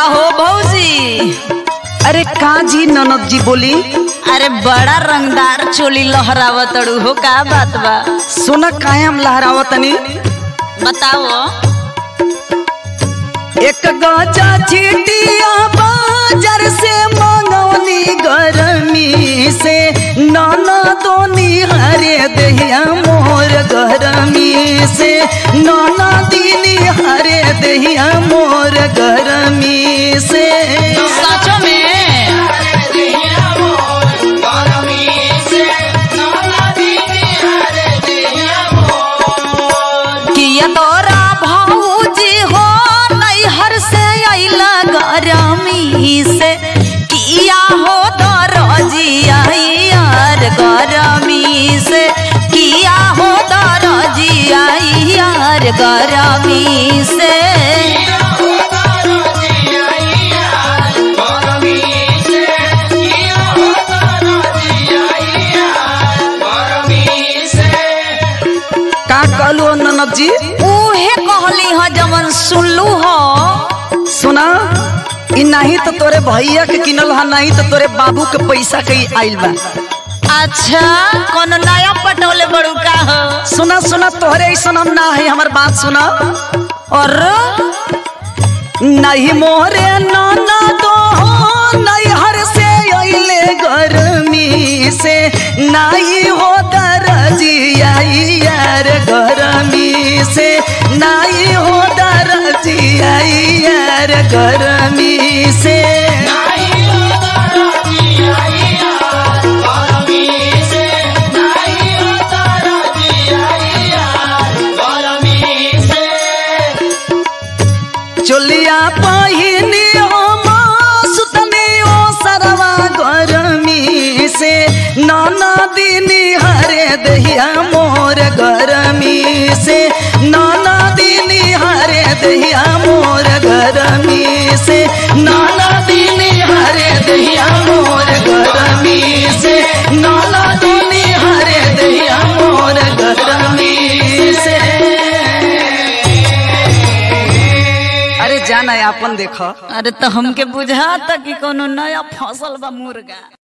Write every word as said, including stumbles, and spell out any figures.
हो भौजी। अरे का जी ननद जी बोली। अरे बड़ा रंगदार चोली लहरावत अड़ू हो, का बात बा? सुना कायम लहरावतनी। बताओ। एक गजा चीटिया बाजार से मंगौनी गरमी से, नाना दोनी हरे दहिया मोर गरमी से, नाना दीनी हरे दहिया मोर गरमी से। सच में किया तोरा भौजी हो नैहर से अइला गरमी से, किया हो दरजिया यार गरमी से, किया हो दरजिया यार गरमी से। का कहलू ननद जी? उहे कहली ह जमन सुनलू हो। सुना, इ नहीं तो तोरे भैया के किनल हा, नहीं तो तोरे बाबू के पैसा के आइल बा। अच्छा, कोनो नया पटोले बड़ू का हो? सुना सुना, तोहरे ऐसा हम ना है, हमार बात सुना। और नहीं मोरे नाना दो नैहर से अइले गरमी से, नहीं हो दरजिया यार गरमी से, नहीं हो दरजिया यार गरमी से। चोलिया पहिनी हो सुतनी ओ सरवा गरमी से, नाना दीनी हरे दहिया मोर गरमी से, नाना दीनी हरे दहिया मोर गरमी से, नाना दीनी हरे दहिया मोर गरमी से, नाना दीनी हरे दहिया मोर गरमी से। अरे जाना अपन देखो। अरे तो हमके बुझाता कि कोनो नया फसल बा मुर्गा।